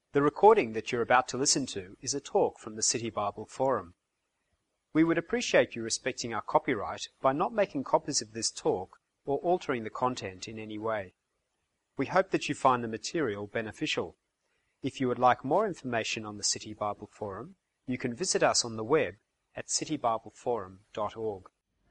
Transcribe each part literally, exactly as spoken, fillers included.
The recording that you're about to listen to is a talk from the City Bible Forum. We would appreciate you respecting our copyright by not making copies of this talk or altering the content in any way. We hope that you find the material beneficial. If you would like more information on the City Bible Forum, you can visit us on the web at city bible forum dot org.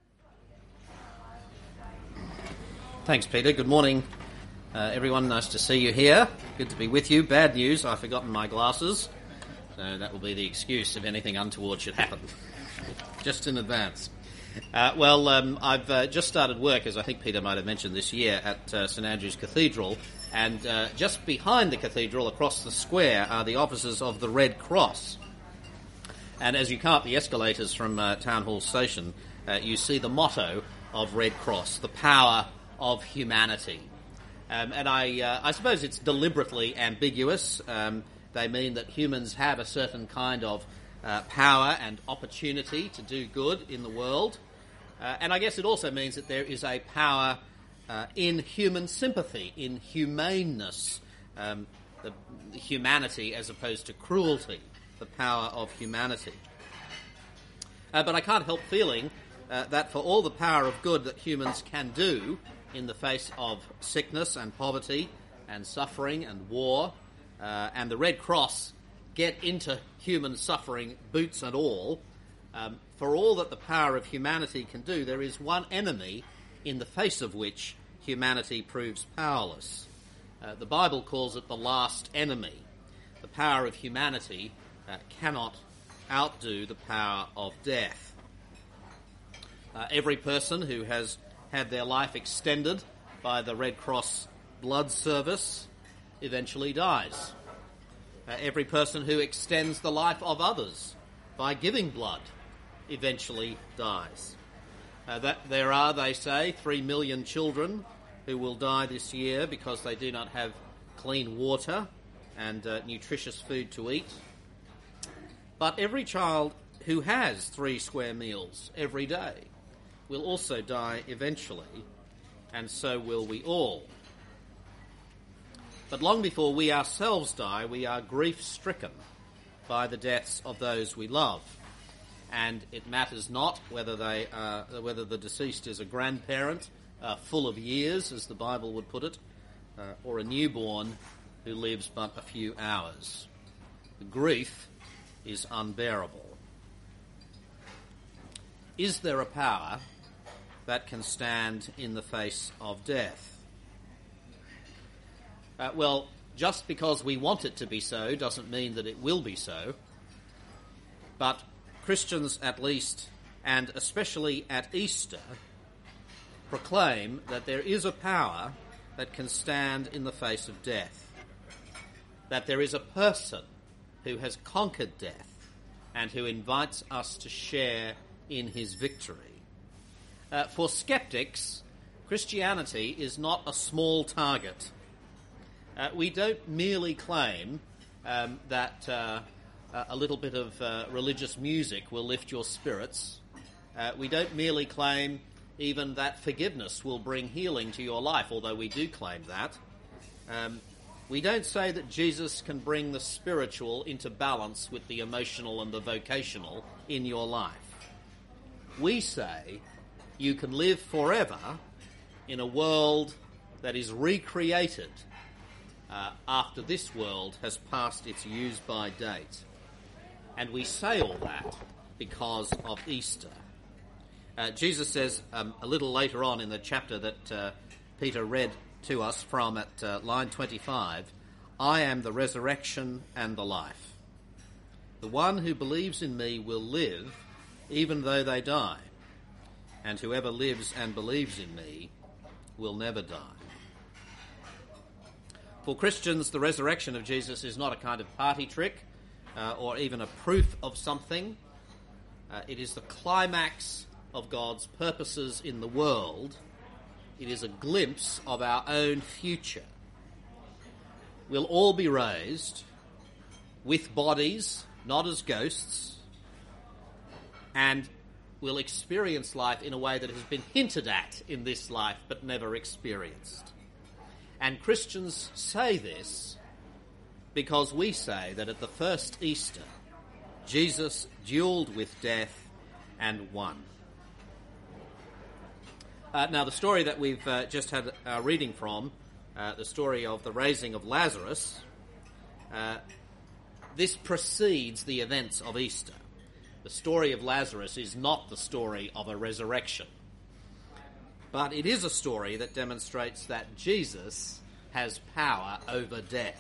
Thanks, Peter. Good morning, uh, everyone. Nice to see you here. Good to be with you. Bad news, I've forgotten my glasses, so that will be the excuse if anything untoward should happen, just in advance. Uh, well, um, I've uh, just started work, as I think Peter might have mentioned, this year at uh, St Andrew's Cathedral, and uh, just behind the cathedral, across the square, are the offices of the Red Cross. And as you come up the escalators from uh, Town Hall Station, uh, you see the motto of Red Cross, the power of humanity. Um, and I, uh, I suppose it's deliberately ambiguous. Um, they mean that humans have a certain kind of uh, power and opportunity to do good in the world. Uh, and I guess it also means that there is a power uh, in human sympathy, in humaneness, um, the, the humanity as opposed to cruelty, the power of humanity. Uh, but I can't help feeling uh, that for all the power of good that humans can do in the face of sickness and poverty and suffering and war, uh, and the Red Cross get into human suffering, boots and all, um, for all that the power of humanity can do, there is one enemy in the face of which humanity proves powerless. Uh, the Bible calls it the last enemy. The power of humanity uh, cannot outdo the power of death. Uh, every person who has had their life extended by the Red Cross blood service eventually dies. Uh, every person who extends the life of others by giving blood eventually dies. Uh, that there are, they say, three million children who will die this year because they do not have clean water and uh, nutritious food to eat. But every child who has three square meals every day will also die eventually, and so will we all. But long before we ourselves die, we are grief-stricken by the deaths of those we love. And it matters not whether they are, whether the deceased is a grandparent uh, full of years, as the Bible would put it, uh, or a newborn who lives but a few hours. The grief is unbearable. Is there a power that can stand in the face of death? Uh, well, just because we want it to be so doesn't mean that it will be so. But Christians, at least, and especially at Easter, proclaim that there is a power that can stand in the face of death. That there is a person who has conquered death and who invites us to share in his victory. Uh, for skeptics, Christianity is not a small target. Uh, we don't merely claim um, that uh, a little bit of uh, religious music will lift your spirits. Uh, we don't merely claim even that forgiveness will bring healing to your life, although we do claim that. Um, we don't say that Jesus can bring the spiritual into balance with the emotional and the vocational in your life. We say you can live forever in a world that is recreated uh, after this world has passed its use-by date. And we say all that because of Easter. Uh, Jesus says um, a little later on in the chapter that uh, Peter read to us from at uh, line twenty-five, I am the resurrection and the life. The one who believes in me will live even though they die, and whoever lives and believes in me will never die. For Christians, the resurrection of Jesus is not a kind of party trick uh, or even a proof of something. Uh, it is the climax of God's purposes in the world. It is a glimpse of our own future. We'll all be raised with bodies, not as ghosts, and we'll experience life in a way that has been hinted at in this life but never experienced. And Christians say this because we say that at the first Easter, Jesus duelled with death and won. Uh, now, the story that we've uh, just had our reading from, uh, the story of the raising of Lazarus, uh, this precedes the events of Easter. The story of Lazarus is not the story of a resurrection, but it is a story that demonstrates that Jesus has power over death.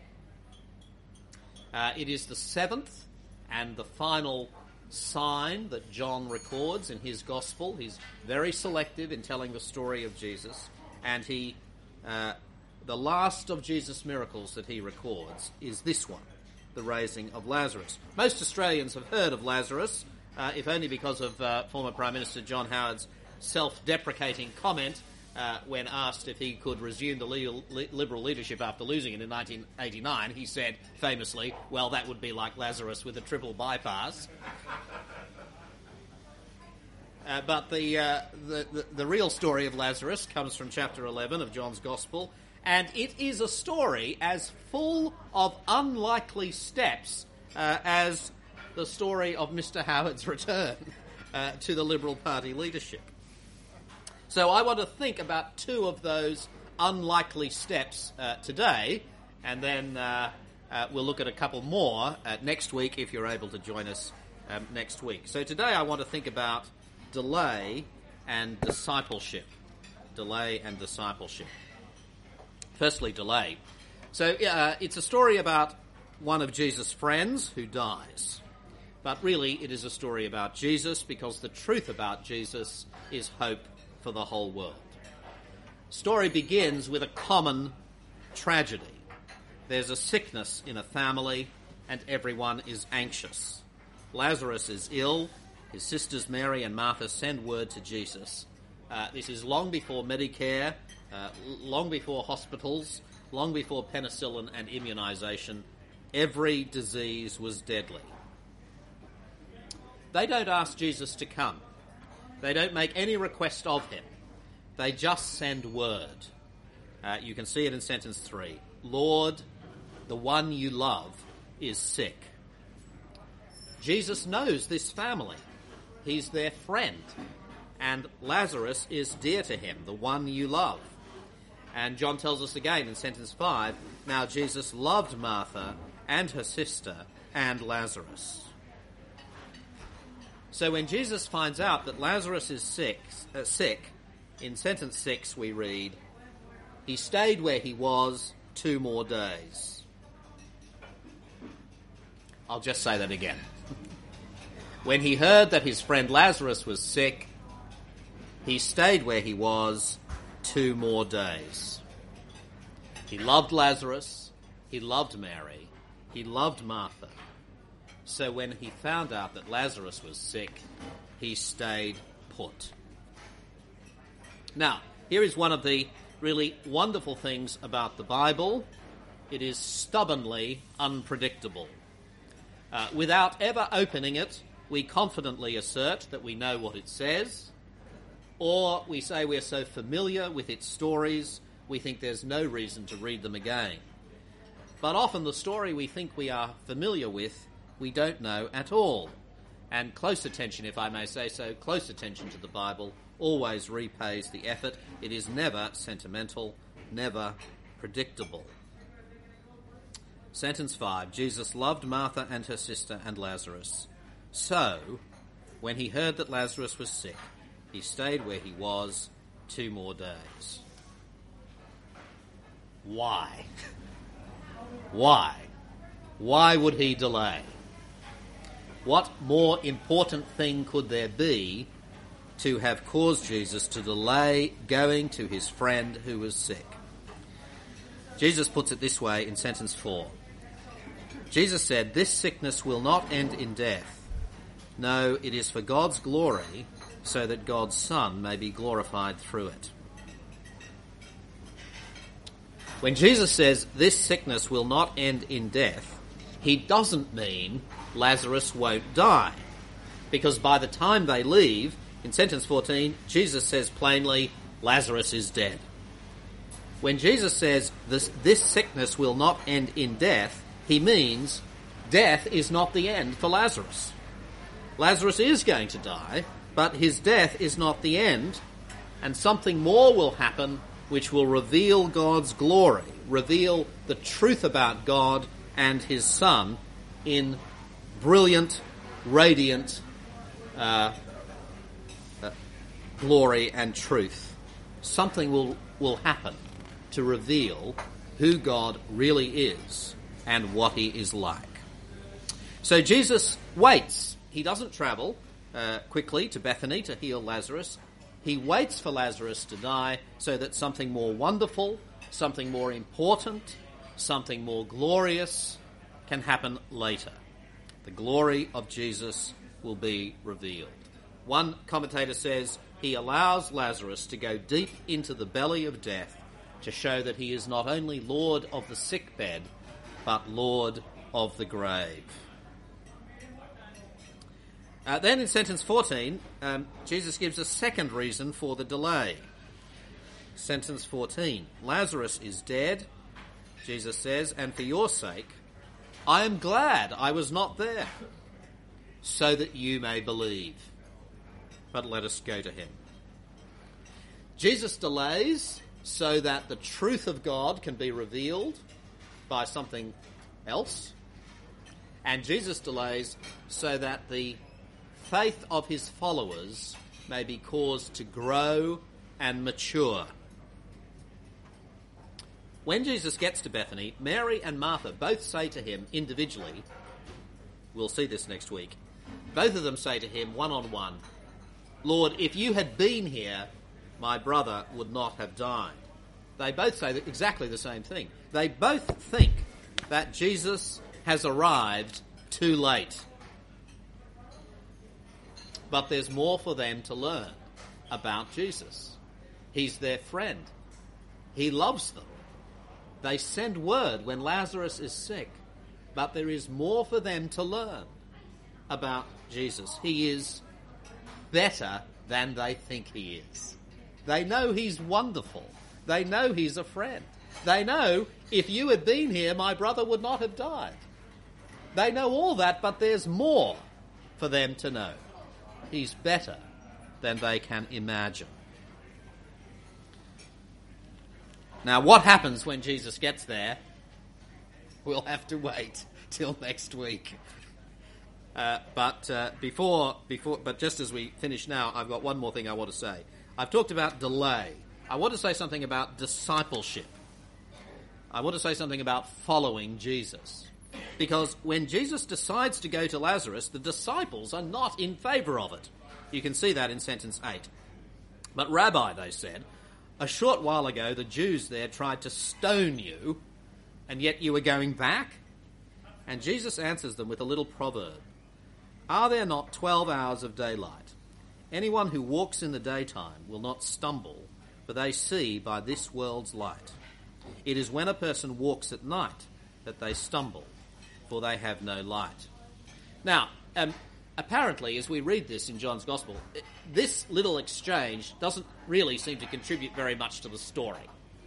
Uh, it is the seventh and the final sign that John records in his gospel. He's very selective in telling the story of Jesus, and he, uh, the last of Jesus' miracles that he records is this one, the raising of Lazarus. Most Australians have heard of Lazarus, uh, if only because of uh, former Prime Minister John Howard's self-deprecating comment uh, when asked if he could resume the le- le- Liberal leadership after losing it in nineteen eighty-nine. He said famously, well, that would be like Lazarus with a triple bypass. Uh, but the, uh, the, the the real story of Lazarus comes from chapter eleven of John's Gospel, and it is a story as full of unlikely steps uh, as the story of Mister Howard's return uh, to the Liberal Party leadership. So I want to think about two of those unlikely steps uh, today, and then uh, uh, we'll look at a couple more uh, next week if you're able to join us um, next week. So today I want to think about delay and discipleship. Delay and discipleship. Firstly, delay. So uh, it's a story about one of Jesus' friends who dies. But really it is a story about Jesus, because the truth about Jesus is hope for the whole world. The story begins with a common tragedy. There's a sickness in a family and everyone is anxious. Lazarus is ill. His sisters Mary and Martha send word to Jesus. Uh, this is long before Medicare, uh, long before hospitals, long before penicillin and immunisation. Every disease was deadly. They don't ask Jesus to come. They don't make any request of him. They just send word. Uh, you can see it in sentence three. Lord, the one you love is sick. Jesus knows this family. He's their friend. And Lazarus is dear to him, the one you love. And John tells us again in sentence five, now Jesus loved Martha and her sister and Lazarus. So when Jesus finds out that Lazarus is sick, uh, sick, in sentence six we read, he stayed where he was two more days. I'll just say that again. When he heard that his friend Lazarus was sick, he stayed where he was two more days. He loved Lazarus, he loved Mary, he loved Martha. So when he found out that Lazarus was sick, he stayed put. Now, here is one of the really wonderful things about the Bible. It is stubbornly unpredictable. Uh, without ever opening it, we confidently assert that we know what it says, or we say we're so familiar with its stories, we think there's no reason to read them again. But often the story we think we are familiar with, we don't know at all. And close attention, if I may say so, close attention to the Bible always repays the effort. It is never sentimental, never predictable. Sentence five, Jesus loved Martha and her sister and Lazarus. So, when he heard that Lazarus was sick, he stayed where he was two more days. Why? Why? Why would he delay? What more important thing could there be to have caused Jesus to delay going to his friend who was sick? Jesus puts it this way in sentence four. Jesus said, this sickness will not end in death. No, it is for God's glory, so that God's Son may be glorified through it. When Jesus says this sickness will not end in death, he doesn't mean Lazarus won't die. Because by the time they leave, in sentence fourteen, Jesus says plainly, Lazarus is dead. When Jesus says this, this sickness will not end in death, he means death is not the end for Lazarus. Lazarus is going to die, but his death is not the end, and something more will happen which will reveal God's glory, reveal the truth about God and his Son in brilliant, radiant uh, uh, glory and truth. Something will, will happen to reveal who God really is and what he is like. So Jesus waits. He doesn't travel uh, quickly to Bethany to heal Lazarus. He waits for Lazarus to die so that something more wonderful, something more important, something more glorious can happen later. The glory of Jesus will be revealed. One commentator says he allows Lazarus to go deep into the belly of death to show that he is not only Lord of the sick bed, but Lord of the grave. Uh, then in sentence fourteen, um, Jesus gives a second reason for the delay. Sentence fourteen, Lazarus is dead, Jesus says, and for your sake, I am glad I was not there, so that you may believe. But let us go to him. Jesus delays so that the truth of God can be revealed by something else, and Jesus delays so that the faith of his followers may be caused to grow and mature. When Jesus gets to Bethany, Mary and Martha both say to him individually, we'll see this next week, both of them say to him one-on-one, Lord, if you had been here, my brother would not have died. They both say exactly the same thing. They both think that Jesus has arrived too late. But there's more for them to learn about Jesus. He's their friend. He loves them. They send word when Lazarus is sick, but there is more for them to learn about Jesus. He is better than they think he is. They know he's wonderful. They know he's a friend. They know if you had been here, my brother would not have died. They know all that, but there's more for them to know. He's better than they can imagine. Now, what happens when Jesus gets there? We'll have to wait till next week. Uh, but uh, before, before, but just as we finish now, I've got one more thing I want to say. I've talked about delay. I want to say something about discipleship. I want to say something about following Jesus. Because when Jesus decides to go to Lazarus, the disciples are not in favour of it. You can see that in sentence eight. But Rabbi, they said, a short while ago the Jews there tried to stone you, and yet you were going back? And Jesus answers them with a little proverb. Are there not twelve hours of daylight? Anyone who walks in the daytime will not stumble, for they see by this world's light. It is when a person walks at night that they stumble, for they have no light. Now, um, apparently, as we read this in John's Gospel, this little exchange doesn't really seem to contribute very much to the story.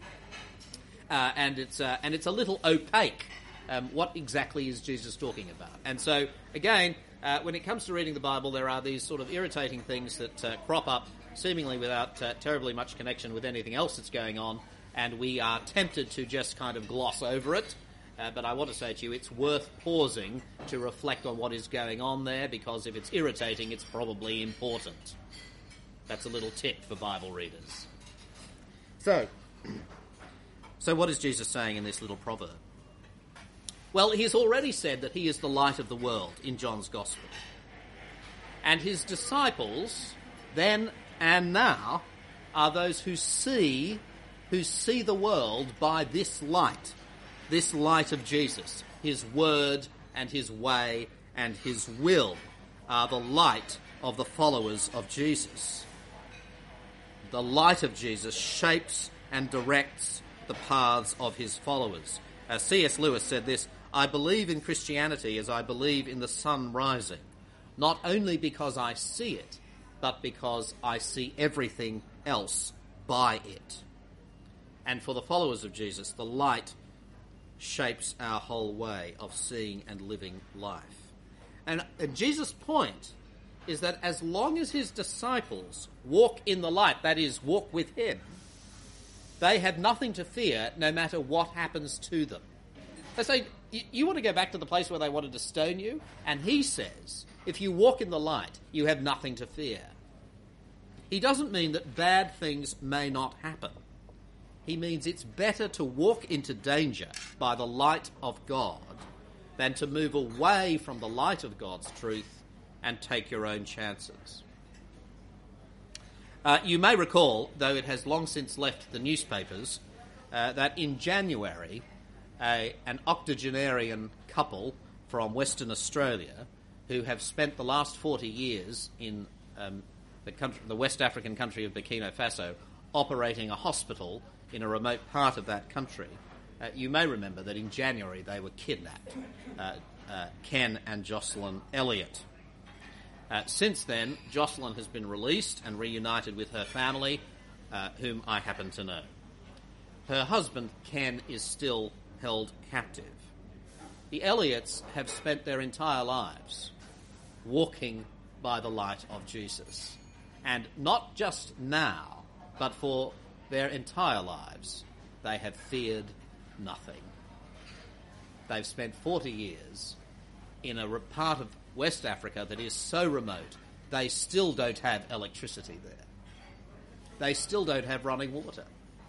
Uh, and it's uh, and it's a little opaque. Um, what exactly is Jesus talking about? And so, again, uh, when it comes to reading the Bible, there are these sort of irritating things that uh, crop up, seemingly without uh, terribly much connection with anything else that's going on, and we are tempted to just kind of gloss over it. Uh, but I want to say to you, it's worth pausing to reflect on what is going on there, because if it's irritating, it's probably important. That's a little tip for Bible readers. So, so what is Jesus saying in this little proverb? Well, he's already said that he is the light of the world in John's Gospel. And his disciples, then and now, are those who see, who see the world by this light. This light of Jesus, his word and his way and his will are the light of the followers of Jesus. The light of Jesus shapes and directs the paths of his followers. As C S Lewis said this, I believe in Christianity as I believe in the sun rising, not only because I see it, but because I see everything else by it. And for the followers of Jesus, the light shapes our whole way of seeing and living life. And, and Jesus' point is that as long as his disciples walk in the light, that is, walk with him, they have nothing to fear no matter what happens to them. They say, you want to go back to the place where they wanted to stone you? And he says, if you walk in the light, you have nothing to fear. He doesn't mean that bad things may not happen. He means it's better to walk into danger by the light of God than to move away from the light of God's truth and take your own chances. Uh, you may recall, though it has long since left the newspapers, uh, that in January, a, an octogenarian couple from Western Australia who have spent the last forty years in um, the, country, the West African country of Burkina Faso operating a hospital in a remote part of that country. Uh, you may remember that in January they were kidnapped, uh, uh, Ken and Jocelyn Elliott. Uh, since then, Jocelyn has been released and reunited with her family, uh, whom I happen to know. Her husband, Ken, is still held captive. The Elliots have spent their entire lives walking by the light of Jesus. And not just now, but for their entire lives, they have feared nothing. They've spent forty years in a part of West Africa that is so remote, they still don't have electricity there. They still don't have running water.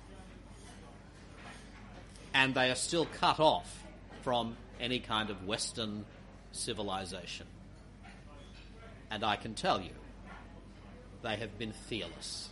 And they are still cut off from any kind of Western civilization. And I can tell you, they have been fearless.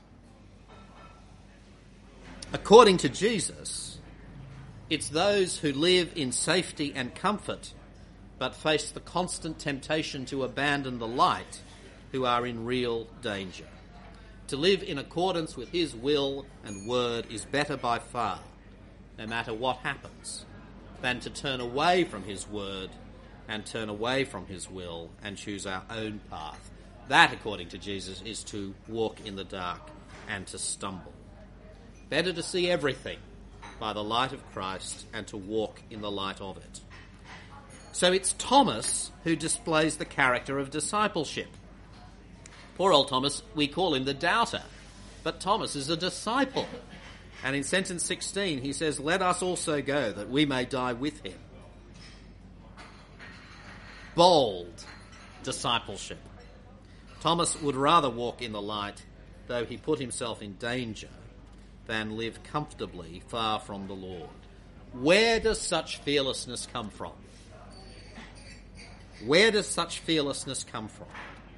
According to Jesus, it's those who live in safety and comfort but face the constant temptation to abandon the light who are in real danger. To live in accordance with his will and word is better by far, no matter what happens, than to turn away from his word and turn away from his will and choose our own path. That, according to Jesus, is to walk in the dark and to stumble. Better to see everything by the light of Christ and to walk in the light of it. So it's Thomas who displays the character of discipleship. Poor old Thomas, we call him the doubter, but Thomas is a disciple. And in sentence sixteen he says, "Let us also go, that we may die with him." Bold discipleship. Thomas would rather walk in the light, though he put himself in danger, than live comfortably far from the Lord. Where does such fearlessness come from? Where does such fearlessness come from?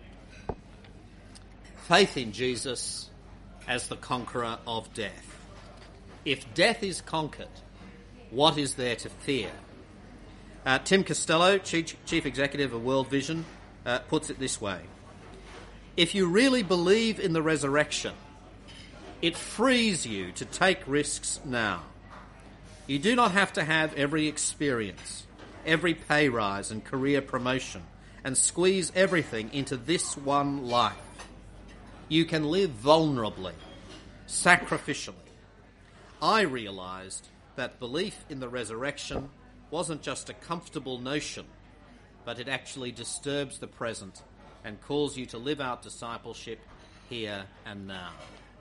Faith in Jesus as the conqueror of death. If death is conquered, what is there to fear? Uh, Tim Costello, Chief, Chief Executive of World Vision, uh, puts it this way. If you really believe in the resurrection, it frees you to take risks now. You do not have to have every experience, every pay rise and career promotion, and squeeze everything into this one life. You can live vulnerably, sacrificially. I realised that belief in the resurrection wasn't just a comfortable notion, but it actually disturbs the present and calls you to live out discipleship here and now.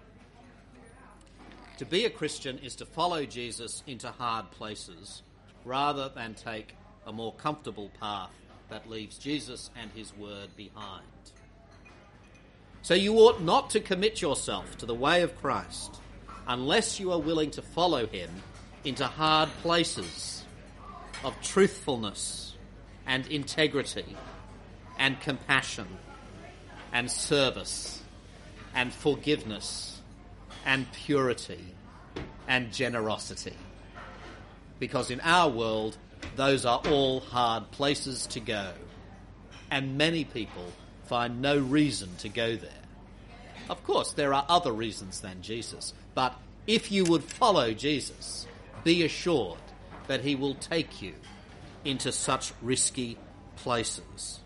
To be a Christian is to follow Jesus into hard places rather than take a more comfortable path that leaves Jesus and his word behind. So you ought not to commit yourself to the way of Christ unless you are willing to follow him into hard places of truthfulness and integrity and compassion and service and forgiveness and purity and generosity. Because in our world, those are all hard places to go, and many people find no reason to go there. Of course, there are other reasons than Jesus, but if you would follow Jesus, be assured that he will take you into such risky places.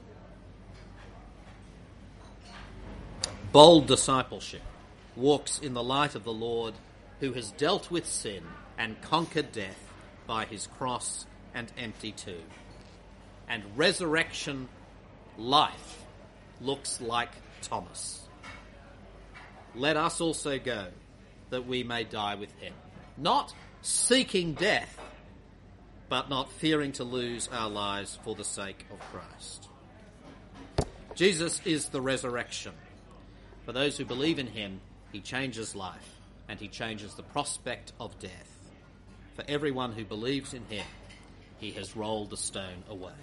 Bold discipleship walks in the light of the Lord, who has dealt with sin and conquered death by his cross and empty too. And resurrection life looks like Thomas. Let us also go, that we may die with him. Not seeking death, but not fearing to lose our lives for the sake of Christ. Jesus is the resurrection. For those who believe in him, he changes life, and he changes the prospect of death. For everyone who believes in him, he has rolled the stone away.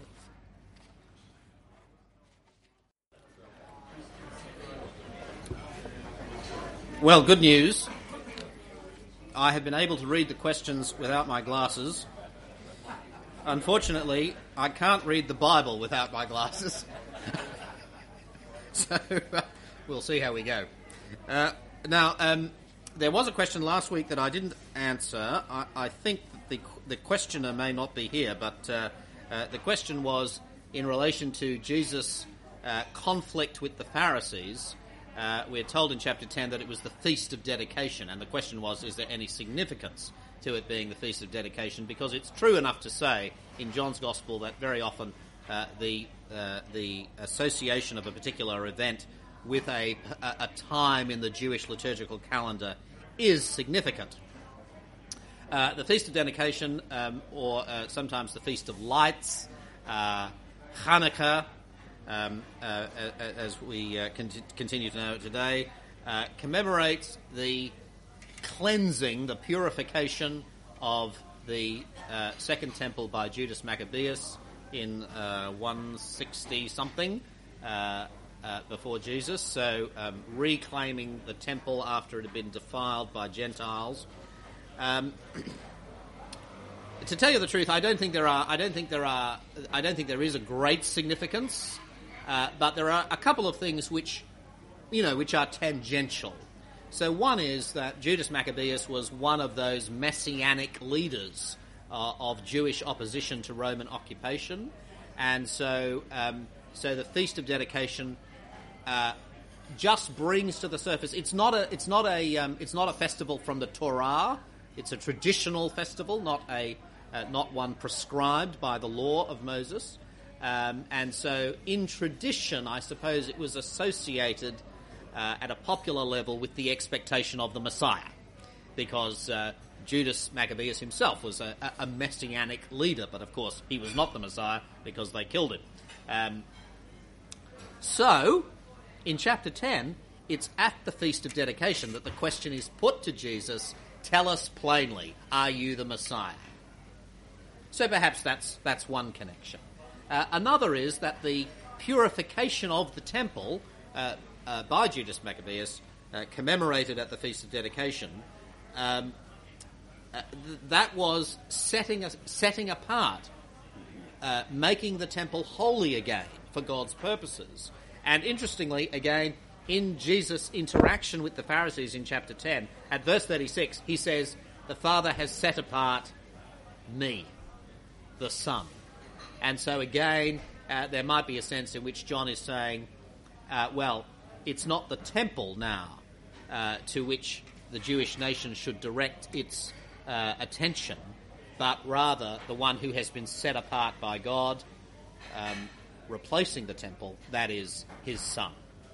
Well, good news. I have been able to read the questions without my glasses. Unfortunately, I can't read the Bible without my glasses. So, uh, we'll see how we go. Uh, now, um, there was a question last week that I didn't answer. I, I think that the, the questioner may not be here, but uh, uh, the question was in relation to Jesus' uh, conflict with the Pharisees. Uh, we're told in chapter ten that it was the Feast of Dedication, and the question was, is there any significance to it being the Feast of Dedication? Because it's true enough to say in John's Gospel that very often uh, the uh, the association of a particular event with a, a, a time in the Jewish liturgical calendar is significant. Uh, the Feast of Dedication, um, or uh, sometimes the Feast of Lights, uh, Hanukkah, um, uh, as we uh, con- continue to know it today, uh, commemorates the cleansing, the purification of the uh, Second Temple by Judas Maccabeus in uh, one sixty something uh, uh, before Jesus. So um, reclaiming the temple after it had been defiled by Gentiles. Um, to tell you the truth, I don't think there are. I don't think there are. I don't think there is a great significance. Uh, but there are a couple of things which, you know, which are tangential. So one is that Judas Maccabeus was one of those messianic leaders uh, of Jewish opposition to Roman occupation, and so um, so the Feast of Dedication uh, just brings to the surface. It's not a it's not a um, it's not a festival from the Torah. It's a traditional festival, not a uh, not one prescribed by the law of Moses. Um, and so, in tradition, I suppose it was associated uh, at a popular level with the expectation of the Messiah, because uh, Judas Maccabeus himself was a, a messianic leader, but of course he was not the Messiah because they killed him. Um, so, in chapter ten, it's at the Feast of Dedication that the question is put to Jesus, tell us plainly, are you the Messiah? So perhaps that's that's one connection. Uh, another is that the purification of the temple uh, uh, by Judas Maccabeus, uh, commemorated at the Feast of Dedication, um, uh, th- that was setting a, setting apart, uh, making the temple holy again for God's purposes. And interestingly, again, in Jesus' interaction with the Pharisees in chapter ten, at verse thirty-six, he says, the Father has set apart me, the Son. And so again, uh, there might be a sense in which John is saying, uh, well, it's not the temple now uh, to which the Jewish nation should direct its uh, attention, but rather the one who has been set apart by God, um, replacing the temple, that is his Son.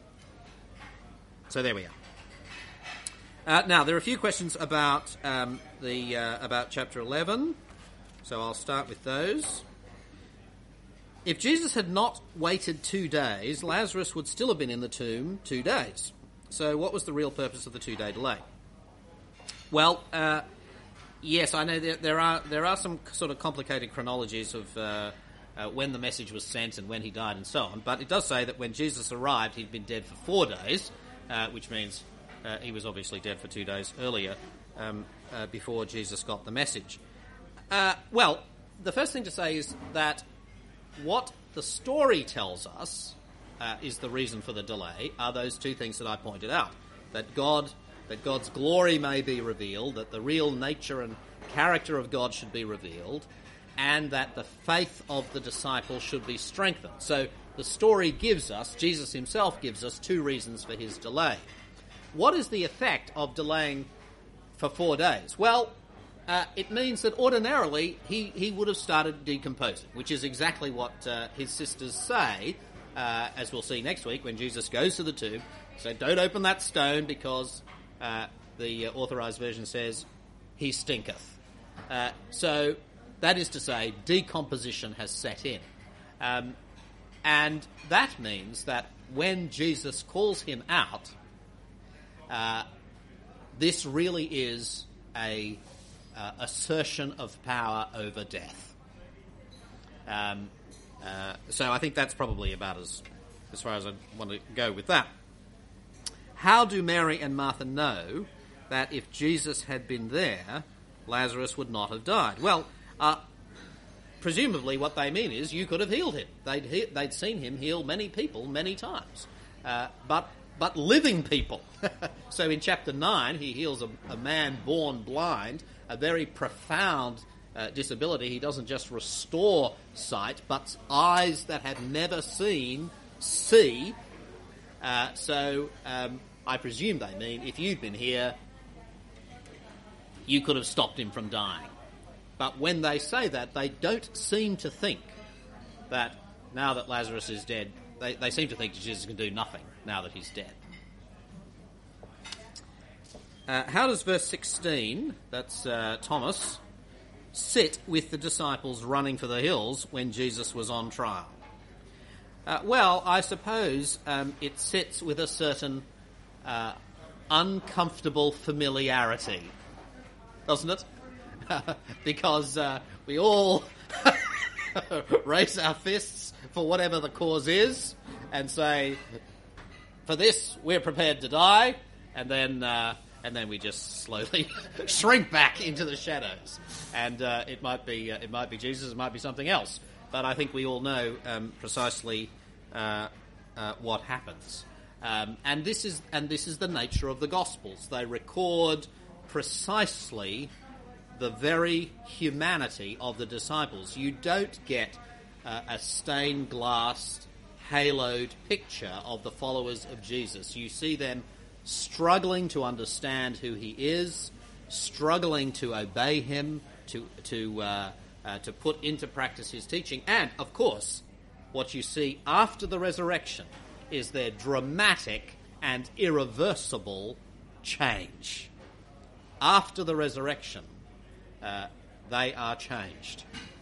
So there we are. Uh, now, there are a few questions about um, the uh, about chapter eleven, so I'll start with those. If Jesus had not waited two days, Lazarus would still have been in the tomb two days. So what was the real purpose of the two-day delay? Well, uh, yes, I know there, there are there are some sort of complicated chronologies of uh, uh, when the message was sent and when he died and so on, but it does say that when Jesus arrived, he'd been dead for four days, uh, which means uh, he was obviously dead for two days earlier, um, uh, before Jesus got the message. Uh, well, the first thing to say is that what the story tells us uh, is the reason for the delay are those two things that I pointed out. That God, that God's glory may be revealed, that the real nature and character of God should be revealed, and that the faith of the disciples should be strengthened. So the story gives us, Jesus himself gives us, two reasons for his delay. What is the effect of delaying for four days? Well, uh, it means that ordinarily he, he would have started decomposing, which is exactly what uh, his sisters say, uh, as we'll see next week when Jesus goes to the tomb. So don't open that stone because uh, the uh, authorised version says, he stinketh. Uh, so that is to say, decomposition has set in. Um, and that means that when Jesus calls him out, uh, this really is a uh, assertion of power over death. Um, uh, so I think that's probably about as, as far as I want to go with that. How do Mary and Martha know that if Jesus had been there, Lazarus would not have died? Well, uh, presumably what they mean is you could have healed him. They'd, he- they'd seen him heal many people many times, uh, but but living people. So in chapter nine, he heals a, a man born blind, a very profound uh, disability. He doesn't just restore sight, but eyes that have never seen see. Uh, so um, I presume they mean if you'd been here, you could have stopped him from dying. But when they say that, they don't seem to think that now that Lazarus is dead, they, they seem to think that Jesus can do nothing now that he's dead. Uh, how does verse sixteen, that's uh, Thomas, sit with the disciples running for the hills when Jesus was on trial? Uh, well, I suppose um, it sits with a certain uh, uncomfortable familiarity, doesn't it? Because uh, we all raise our fists for whatever the cause is and say, for this we're prepared to die, and then uh, and then we just slowly shrink back into the shadows. And uh, it might be uh, it might be Jesus, it might be something else, but I think we all know um, precisely uh, uh, what happens. Um, and this is and this is the nature of the Gospels. They record precisely the very humanity of the disciples. You don't get uh, a stained glass, haloed picture of the followers of Jesus. You see them struggling to understand who he is, struggling to obey him, to to uh, uh, to put into practice his teaching, and of course, what you see after the resurrection is their dramatic and irreversible change. After the resurrection, Uh, they are changed.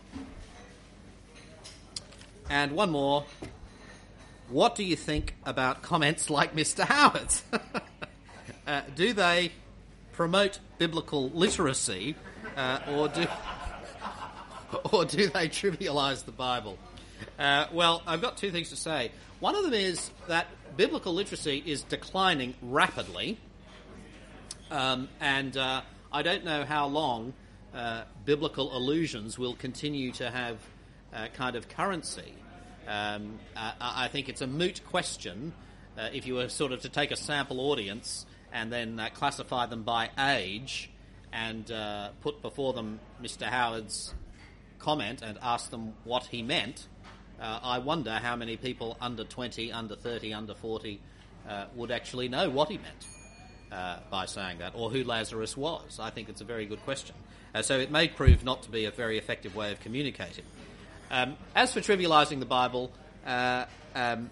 And one more. What do you think about comments like Mister Howard's? uh, do they promote biblical literacy, uh, or do or do they trivialise the Bible? Uh, well, I've got two things to say. One of them is that biblical literacy is declining rapidly, um, and uh, I don't know how long Uh, biblical allusions will continue to have uh, kind of currency. Um, uh, I think it's a moot question uh, if you were sort of to take a sample audience and then uh, classify them by age and uh, put before them Mister Howard's comment and ask them what he meant. Uh, I wonder how many people under twenty, under thirty, under forty uh, would actually know what he meant uh, by saying that, or who Lazarus was. I think it's a very good question. Uh, so it may prove not to be a very effective way of communicating. Um, as for trivialising the Bible, uh, um,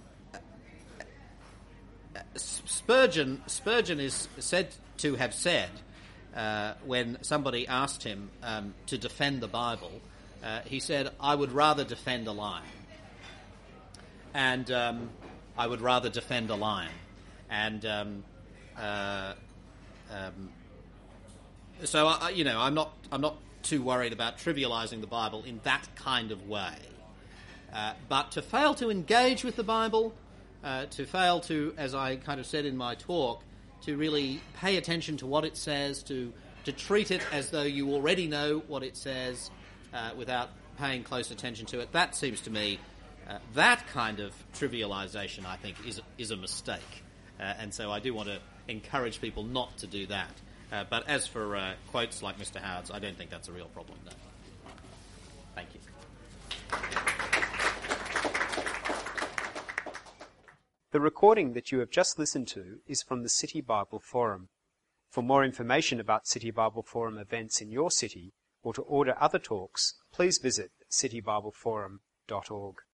Spurgeon, Spurgeon is said to have said, uh, when somebody asked him um, to defend the Bible, uh, he said, I would rather defend a lion. And um, I would rather defend a lion. And um, uh, um, So, I, you know, I'm not I'm not too worried about trivialising the Bible in that kind of way. Uh, but to fail to engage with the Bible, uh, to fail to, as I kind of said in my talk, to really pay attention to what it says, to, to treat it as though you already know what it says uh, without paying close attention to it, that seems to me, uh, that kind of trivialisation, I think, is, is a mistake. Uh, and so I do want to encourage people not to do that. Uh, but as for uh, quotes like Mister Howard's, I don't think that's a real problem, no. Thank you. The recording that you have just listened to is from the City Bible Forum. For more information about City Bible Forum events in your city, or to order other talks, please visit city bible forum dot org.